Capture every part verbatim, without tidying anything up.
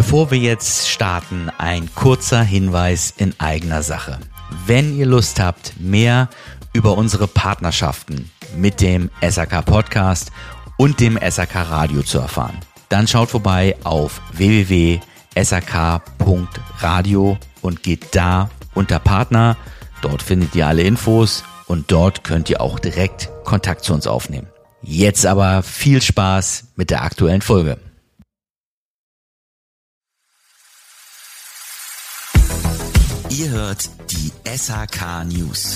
Bevor wir jetzt starten, ein kurzer Hinweis in eigener Sache. Wenn ihr Lust habt, mehr über unsere Partnerschaften mit dem S H K Podcast und dem S H K Radio zu erfahren, dann schaut vorbei auf w w w punkt s h k punkt radio und geht da unter Partner. Dort findet ihr alle Infos und dort könnt ihr auch direkt Kontakt zu uns aufnehmen. Jetzt aber viel Spaß mit der aktuellen Folge. Ihr hört die S H K News.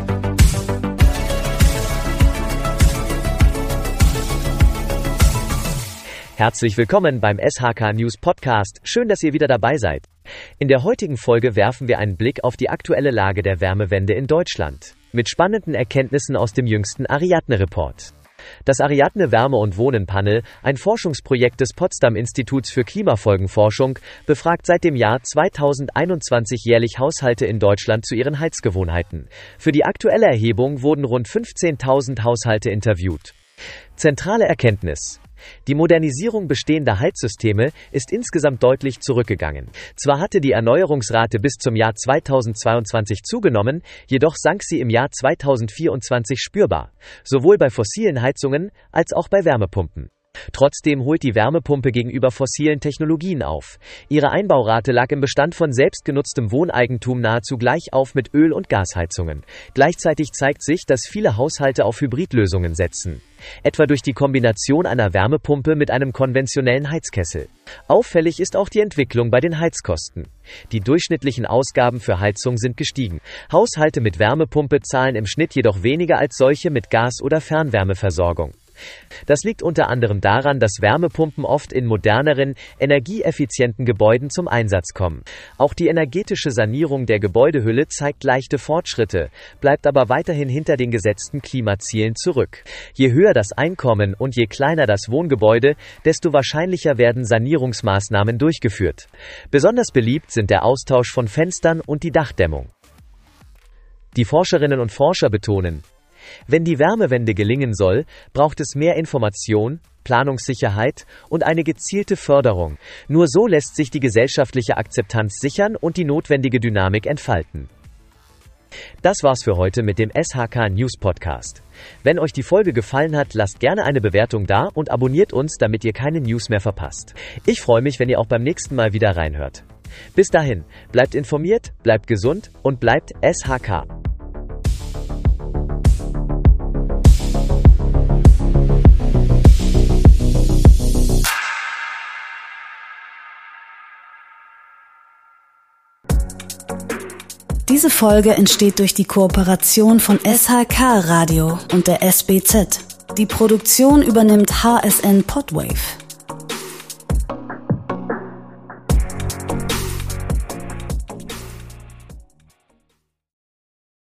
Herzlich willkommen beim S H K News Podcast. Schön, dass ihr wieder dabei seid. In der heutigen Folge werfen wir einen Blick auf die aktuelle Lage der Wärmewende in Deutschland. Mit spannenden Erkenntnissen aus dem jüngsten Ariadne-Report. Das Ariadne Wärme- und Wohnen-Panel, ein Forschungsprojekt des Potsdam-Instituts für Klimafolgenforschung, befragt seit dem Jahr zweitausendeinundzwanzig jährlich Haushalte in Deutschland zu ihren Heizgewohnheiten. Für die aktuelle Erhebung wurden rund fünfzehntausend Haushalte interviewt. Zentrale Erkenntnis: Die Modernisierung bestehender Heizsysteme ist insgesamt deutlich zurückgegangen. Zwar hatte die Erneuerungsrate bis zum Jahr zweitausendzweiundzwanzig zugenommen, jedoch sank sie im Jahr zweitausendvierundzwanzig spürbar, sowohl bei fossilen Heizungen als auch bei Wärmepumpen. Trotzdem holt die Wärmepumpe gegenüber fossilen Technologien auf. Ihre Einbaurate lag im Bestand von selbstgenutztem Wohneigentum nahezu gleich auf mit Öl- und Gasheizungen. Gleichzeitig zeigt sich, dass viele Haushalte auf Hybridlösungen setzen. Etwa durch die Kombination einer Wärmepumpe mit einem konventionellen Heizkessel. Auffällig ist auch die Entwicklung bei den Heizkosten. Die durchschnittlichen Ausgaben für Heizung sind gestiegen. Haushalte mit Wärmepumpe zahlen im Schnitt jedoch weniger als solche mit Gas- oder Fernwärmeversorgung. Das liegt unter anderem daran, dass Wärmepumpen oft in moderneren, energieeffizienten Gebäuden zum Einsatz kommen. Auch die energetische Sanierung der Gebäudehülle zeigt leichte Fortschritte, bleibt aber weiterhin hinter den gesetzten Klimazielen zurück. Je höher das Einkommen und je kleiner das Wohngebäude, desto wahrscheinlicher werden Sanierungsmaßnahmen durchgeführt. Besonders beliebt sind der Austausch von Fenstern und die Dachdämmung. Die Forscherinnen und Forscher betonen: Wenn die Wärmewende gelingen soll, braucht es mehr Information, Planungssicherheit und eine gezielte Förderung. Nur so lässt sich die gesellschaftliche Akzeptanz sichern und die notwendige Dynamik entfalten. Das war's für heute mit dem S H K News Podcast. Wenn euch die Folge gefallen hat, lasst gerne eine Bewertung da und abonniert uns, damit ihr keine News mehr verpasst. Ich freue mich, wenn ihr auch beim nächsten Mal wieder reinhört. Bis dahin, bleibt informiert, bleibt gesund und bleibt S H K. Diese Folge entsteht durch die Kooperation von S H K Radio und der S B Z. Die Produktion übernimmt H S N Podwave.